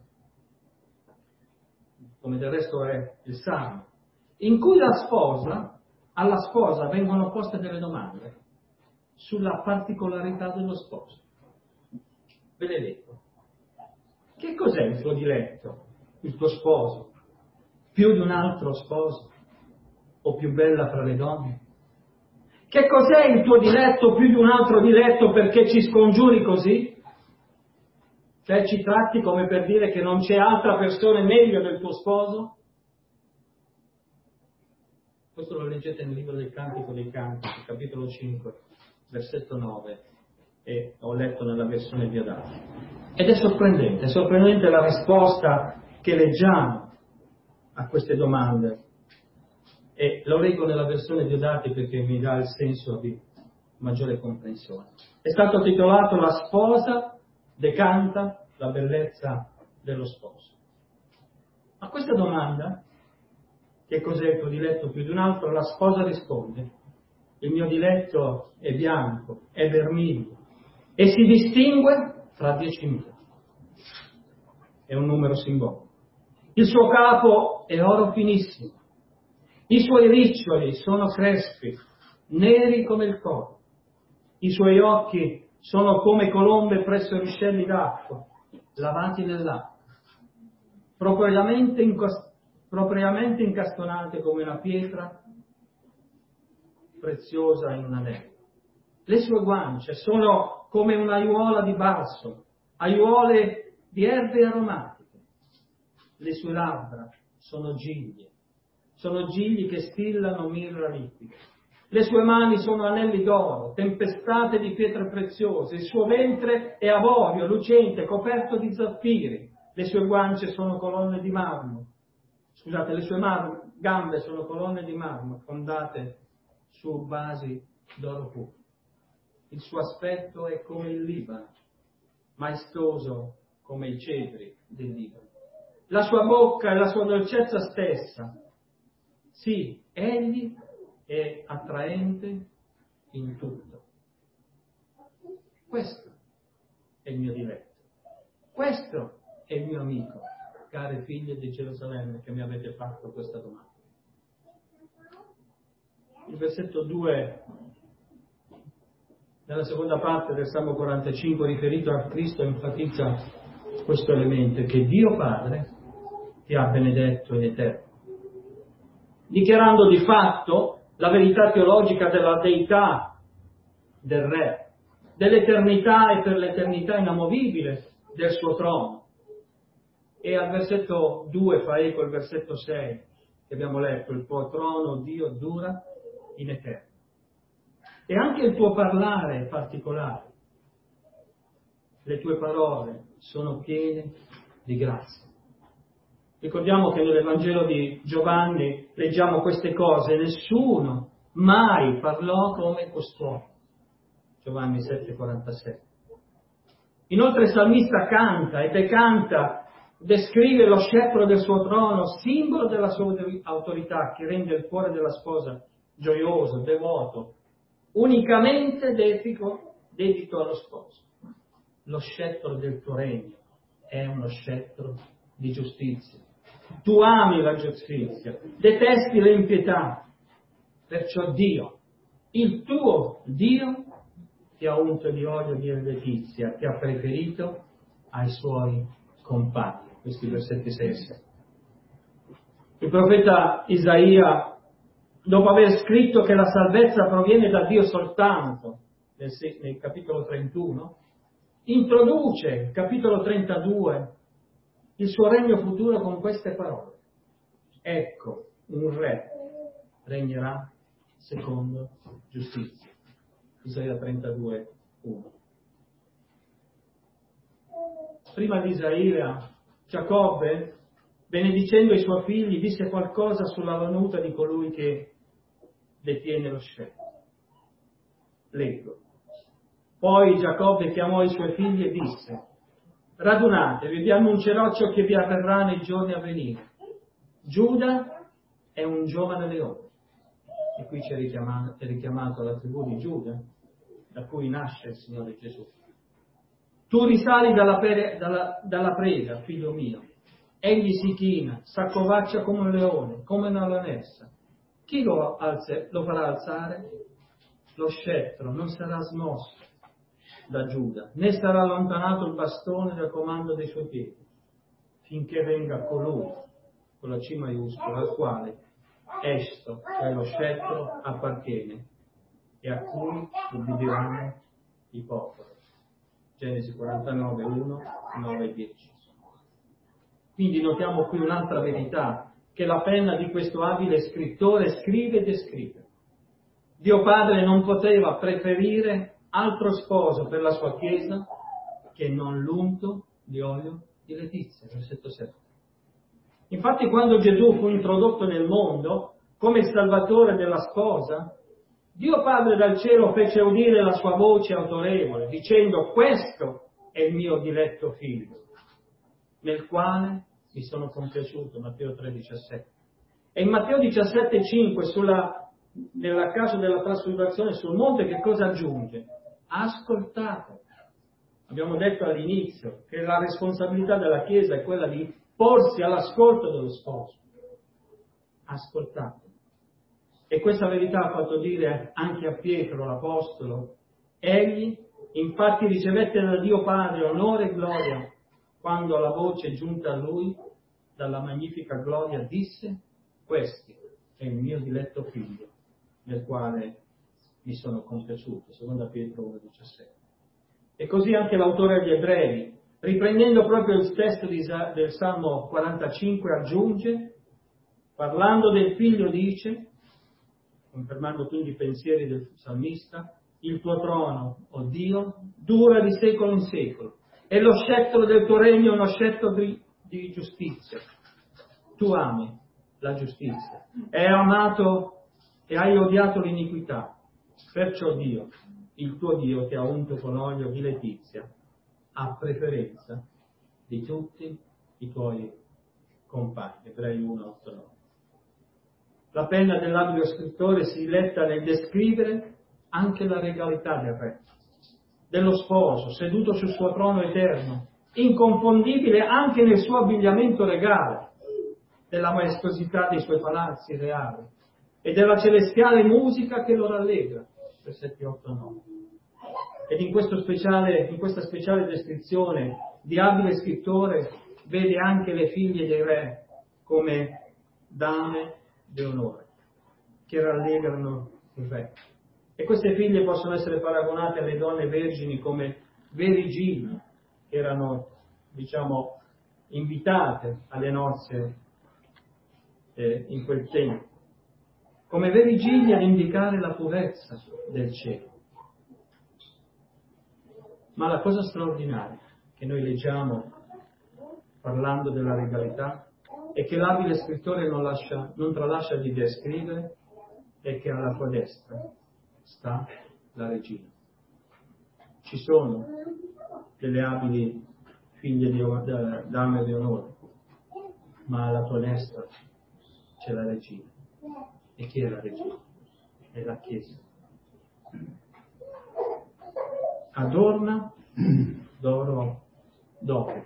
come del resto è il Salmo, in cui alla sposa vengono poste delle domande sulla particolarità dello sposo. Ve le leggo. Che cos'è il tuo diletto, il tuo sposo? Più di un altro sposo? O più bella fra le donne? Che cos'è il tuo diletto più di un altro diletto perché ci scongiuri così? Cioè ci tratti come per dire che non c'è altra persona meglio del tuo sposo? Questo lo leggete nel libro del Cantico dei Cantici, capitolo 5, versetto 9, e ho letto nella versione Diodati. Ed è sorprendente la risposta che leggiamo a queste domande. E lo leggo nella versione Diodati perché mi dà il senso di maggiore comprensione. È stato titolato La sposa decanta la bellezza dello sposo. A questa domanda, che cos'è il tuo diletto più di un altro, la sposa risponde: il mio diletto è bianco, è vermiglio e si distingue fra 10.000. È un numero simbolico. Il suo capo è oro finissimo. I suoi riccioli sono crespi, neri come il coro. I suoi occhi sono come colombe presso ruscelli d'acqua, lavati nell'acqua, propriamente incastonate come una pietra preziosa in un anello. Le sue guance sono come un'aiuola di balsamo, aiuole di erbe aromatiche. Le sue labbra sono gigli che stillano mirra liquida. Le sue mani sono anelli d'oro, tempestate di pietre preziose. Il suo ventre è avorio, lucente, coperto di zaffiri. Le sue guance sono colonne di marmo. Scusate, le sue gambe sono colonne di marmo fondate su basi d'oro puro. Il suo aspetto è come il Libano, maestoso come i cedri del Libano. La sua bocca è la sua dolcezza stessa. Sì, egli è attraente in tutto. Questo è il mio diletto. Questo è il mio amico, care figlie di Gerusalemme, che mi avete fatto questa domanda. Il versetto 2, nella seconda parte del Salmo 45, riferito a Cristo, enfatizza questo elemento, che Dio Padre ti ha benedetto in eterno, dichiarando di fatto la verità teologica della deità del Re, dell'eternità e per l'eternità inamovibile del suo trono. E al versetto 2 fa eco il versetto 6 che abbiamo letto: il tuo trono, Dio, dura in eterno. E anche il tuo parlare è particolare. Le tue parole sono piene di grazia. Ricordiamo che nell'Evangelo di Giovanni leggiamo queste cose: nessuno mai parlò come costui. Giovanni 7,46. Inoltre il salmista canta, e decanta, descrive lo scettro del suo trono, simbolo della sua autorità, che rende il cuore della sposa gioioso, devoto, unicamente dedito allo sposo. Lo scettro del tuo regno è uno scettro di giustizia. Tu ami la giustizia, detesti l'impietà. Perciò Dio, il tuo Dio, ti ha unto di olio di letizia, ti ha preferito ai suoi compagni. Questi versetti 6 e 7. Il profeta Isaia, dopo aver scritto che la salvezza proviene da Dio soltanto, nel capitolo 31, introduce il capitolo 32, il suo regno futuro, con queste parole: ecco, un re regnerà secondo giustizia. Isaia 32, 1. Prima di Isaia, Giacobbe, benedicendo i suoi figli, disse qualcosa sulla venuta di colui che detiene lo scettro. Leggo. Poi Giacobbe chiamò i suoi figli e disse: radunatevi, vi annuncerò ciò che vi avverrà nei giorni a venire. Giuda è un giovane leone, e qui è richiamato la tribù di Giuda, da cui nasce il Signore Gesù. Tu risali dalla preda, figlio mio. Egli si china, s'accovaccia come un leone, come una leonessa. Chi lo farà alzare? Lo scettro non sarà smosso da Giuda, né sarà allontanato il bastone dal comando dei suoi piedi, finché venga colui, con la C maiuscola, al quale esto, cioè lo scettro, appartiene e a cui ubbidiranno i popoli. Genesi 49, 1, 9 e 10. Quindi notiamo qui un'altra verità, che la penna di questo abile scrittore scrive e descrive. Dio Padre non poteva preferire altro sposo per la sua Chiesa che non l'unto di olio di letizia, versetto 7. Infatti quando Gesù fu introdotto nel mondo come il salvatore della sposa, Dio Padre dal cielo fece udire la sua voce autorevole, dicendo: questo è il mio diletto figlio, nel quale mi sono compiaciuto, Matteo 3,17. E in Matteo 17,5, nel caso della trasfigurazione sul monte, che cosa aggiunge? Ascoltate. Abbiamo detto all'inizio che la responsabilità della Chiesa è quella di porsi all'ascolto dello sposo. Ascoltate. E questa verità ha fatto dire anche a Pietro, l'Apostolo. Egli, infatti, ricevette da Dio Padre onore e gloria quando la voce giunta a lui dalla magnifica gloria disse: questo è il mio diletto figlio, nel quale mi sono compiaciuto. Seconda Pietro 1,17. E così anche l'autore agli Ebrei, riprendendo proprio il testo del Salmo 45, aggiunge, parlando del figlio, dice, confermando quindi i pensieri del salmista: il tuo trono, o Dio, dura di secolo in secolo, e lo scettro del tuo regno è uno scettro di giustizia. Tu ami la giustizia, e hai amato e hai odiato l'iniquità. Perciò Dio, il tuo Dio, ti ha unto con olio di letizia, a preferenza di tutti i tuoi compagni. Ebrei 1, 8, 9. La penna dell'abile scrittore si diletta nel descrivere anche la regalità del re, dello sposo, seduto sul suo trono eterno, inconfondibile anche nel suo abbigliamento regale, della maestosità dei suoi palazzi reali e della celestiale musica che lo rallegra. Versetti 8 e 9. Ed in questa speciale descrizione di abile scrittore vede anche le figlie dei re come dame di onore, che rallegrano il re. E queste figlie possono essere paragonate alle donne vergini come veri gigli, che erano, invitate alle nozze in quel tempo, come veri gigli ad indicare la purezza del cielo. Ma la cosa straordinaria che noi leggiamo parlando della regalità è che l'abile scrittore non tralascia di descrivere è che alla tua destra sta la regina. Ci sono delle abili figlie di dame di onore, ma alla tua destra c'è la regina. E chi è la regina? È la Chiesa. Adorna d'oro d'Ofir.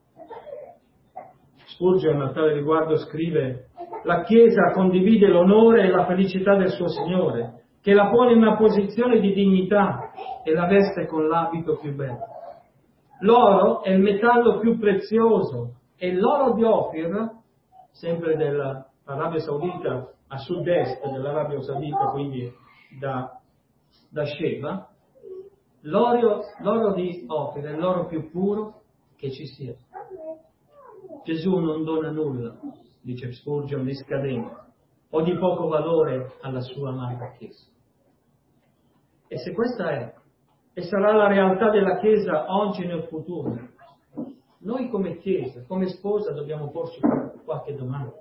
Spurgeon a tale riguardo scrive: la Chiesa condivide l'onore e la felicità del suo Signore, che la pone in una posizione di dignità e la veste con l'abito più bello. L'oro è il metallo più prezioso e l'oro di Ofir, sempre dell'Arabia Saudita, a sud-est dell'Arabia Saudita, quindi da Sheba, l'oro di Ofir è l'oro più puro che ci sia. Gesù non dona nulla, dice Spurgeon, di scadente o di poco valore alla sua amata Chiesa. E se questa è e sarà la realtà della Chiesa oggi e nel futuro, noi come Chiesa, come sposa, dobbiamo porci qualche domanda.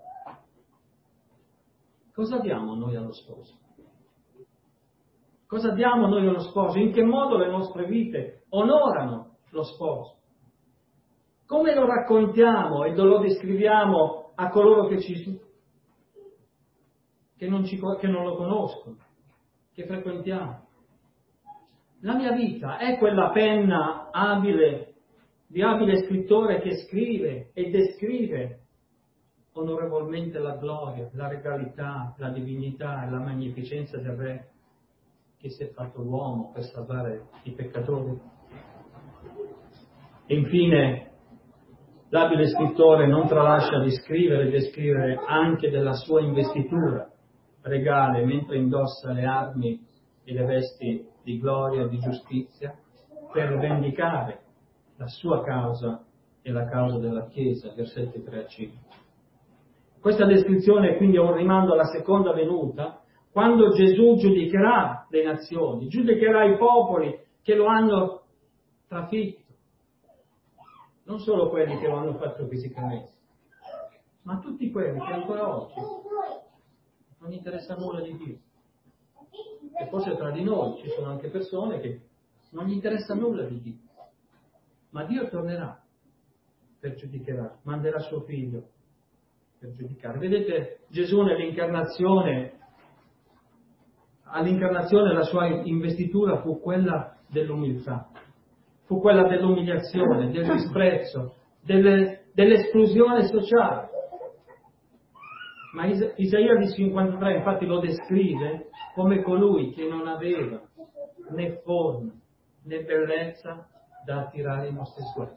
Cosa diamo noi allo sposo? Cosa diamo noi allo sposo? In che modo le nostre vite onorano lo sposo? Come lo raccontiamo e lo descriviamo a coloro che non lo conoscono, che frequentiamo. La mia vita è quella penna di abile scrittore che scrive e descrive onorevolmente la gloria, la regalità, la divinità e la magnificenza del Re che si è fatto uomo per salvare i peccatori. E infine, l'abile scrittore non tralascia di scrivere e descrivere anche della sua investitura regale mentre indossa le armi e le vesti di gloria e di giustizia per vendicare la sua causa e la causa della Chiesa, versetti 3 a 5. Questa descrizione è quindi un rimando alla seconda venuta, quando Gesù giudicherà le nazioni, giudicherà i popoli che lo hanno trafitto, non solo quelli che lo hanno fatto fisicamente, ma tutti quelli che ancora oggi non interessa nulla di Dio. E forse tra di noi ci sono anche persone che non gli interessa nulla di Dio, ma Dio tornerà per giudicare, manderà suo figlio per giudicare. Vedete, Gesù all'incarnazione la sua investitura fu quella dell'umiltà, fu quella dell'umiliazione, del disprezzo, dell'esclusione sociale. Ma Isaia di 53 infatti lo descrive come colui che non aveva né forma né bellezza da attirare i nostri sguardi,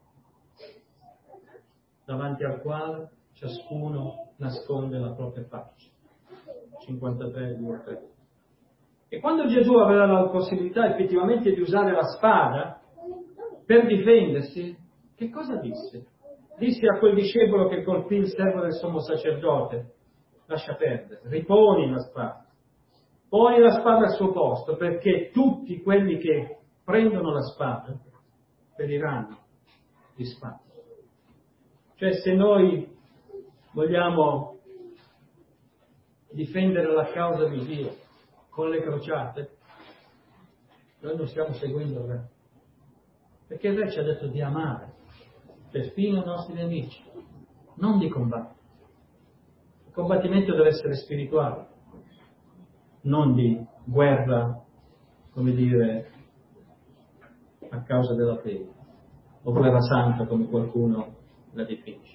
davanti al quale ciascuno nasconde la propria faccia. 53, 2, 3. E quando Gesù aveva la possibilità effettivamente di usare la spada per difendersi, che cosa disse? Disse a quel discepolo che colpì il servo del sommo sacerdote: lascia perdere, riponi la spada, poni la spada al suo posto, perché tutti quelli che prendono la spada periranno di spada. Cioè, se noi vogliamo difendere la causa di Dio con le crociate, noi non stiamo seguendo il Re, perché il Re ci ha detto di amare perfino i nostri nemici, non di combattere. Il combattimento deve essere spirituale, non di guerra, come dire, a causa della fede, o guerra santa come qualcuno la definisce.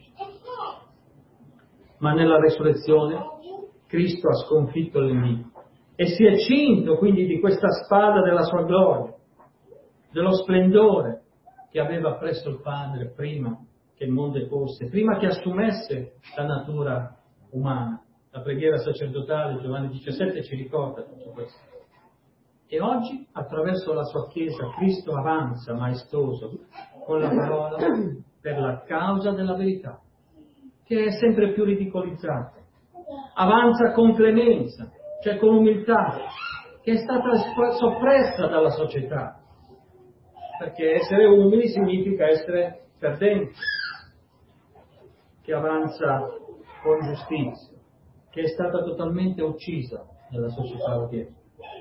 Ma nella resurrezione Cristo ha sconfitto il nemico e si è cinto quindi di questa spada della sua gloria, dello splendore che aveva presso il Padre prima che il mondo fosse, prima che assumesse la natura umana. La preghiera sacerdotale Giovanni 17 ci ricorda tutto questo. E oggi, attraverso la sua Chiesa, Cristo avanza maestoso con la parola per la causa della verità, che è sempre più ridicolizzata. Avanza con clemenza, cioè con umiltà, che è stata soppressa dalla società, perché essere umili significa essere perdenti, che avanza con giustizia, che è stata totalmente uccisa nella società odierna.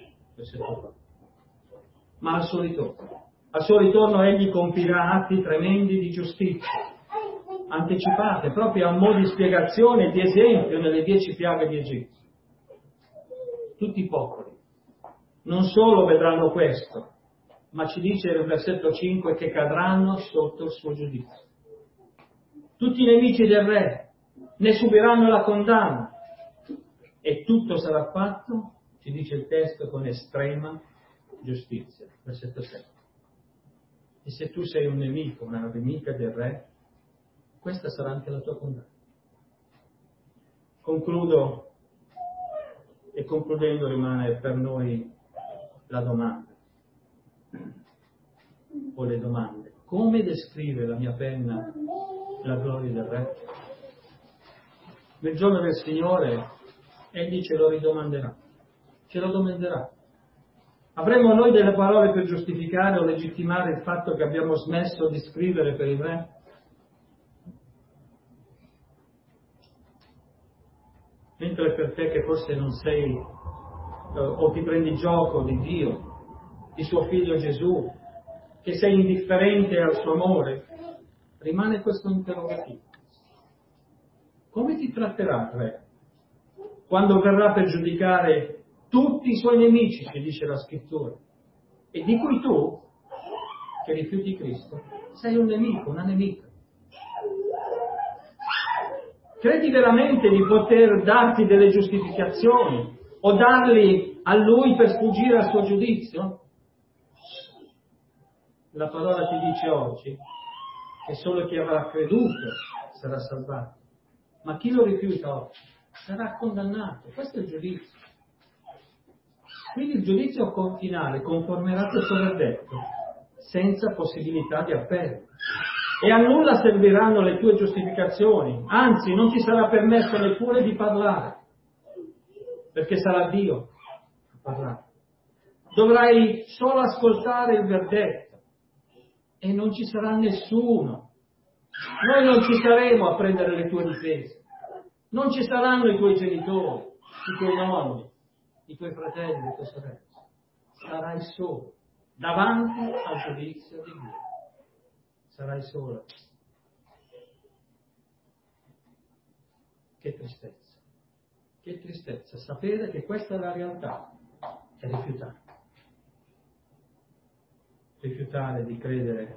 Ma al suo ritorno egli compirà atti tremendi di giustizia, anticipate proprio a mo' di spiegazione e di esempio nelle 10 piaghe di Egitto. Tutti i popoli non solo vedranno questo, ma ci dice il versetto 5 che cadranno sotto il suo giudizio. Tutti i nemici del Re ne subiranno la condanna e tutto sarà fatto, ci dice il testo, con estrema giustizia. Versetto 7. E se tu sei un nemico, una nemica del Re, questa sarà anche la tua condanna. Concludo, e concludendo rimane per noi la domanda, o le domande. Come descrive la mia penna la gloria del Re? Nel giorno del Signore egli ce lo ridomanderà, ce lo domanderà. Avremo noi delle parole per giustificare o legittimare il fatto che abbiamo smesso di scrivere per il Re? Mentre per te che forse non sei o ti prendi gioco di Dio, di suo figlio Gesù, che sei indifferente al suo amore, rimane questo interrogativo. come ti tratterà il Re? Quando verrà per giudicare tutti i suoi nemici, ci dice la Scrittura, e di cui tu, che rifiuti Cristo, sei un nemico, una nemica. Credi veramente di poter darti delle giustificazioni o darli a Lui per sfuggire al suo giudizio? La parola ti dice oggi che solo chi avrà creduto sarà salvato, ma chi lo rifiuta oggi sarà condannato. Questo è il giudizio. Quindi il giudizio finale conformerà questo verdetto, senza possibilità di appello. E a nulla serviranno le tue giustificazioni, anzi non ti sarà permesso neppure di parlare, perché sarà Dio a parlare. Dovrai solo ascoltare il verdetto e non ci sarà nessuno. Noi non ci saremo a prendere le tue difese, non ci saranno i tuoi genitori, i tuoi nonni, i tuoi fratelli, le tue sorelle. Sarai solo davanti al giudizio di Dio. Sarai solo. Che tristezza sapere che questa è la realtà e rifiutare di credere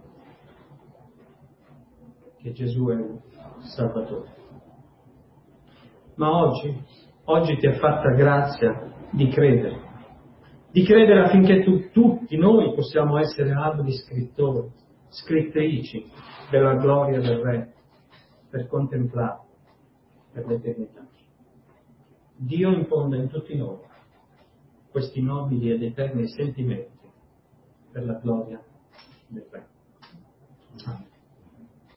che Gesù è il Salvatore. Ma oggi ti è fatta grazia di credere affinché tutti noi possiamo essere abili scrittori, scrittrici della gloria del Re, per contemplare per l'eternità. Dio infonde in tutti noi questi nobili ed eterni sentimenti per la gloria del Re. Amen.